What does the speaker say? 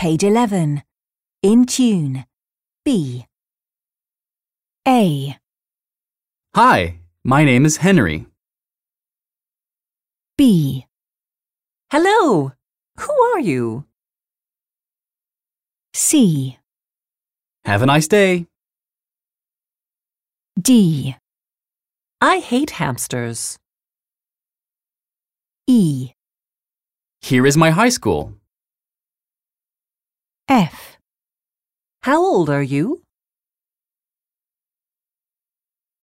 Page 11. In tune. B. A. Hi, my name is Henry. B. Hello. Who are you? C. Have a nice day. D. I hate hamsters. E. Here is my high school. F. How old are you?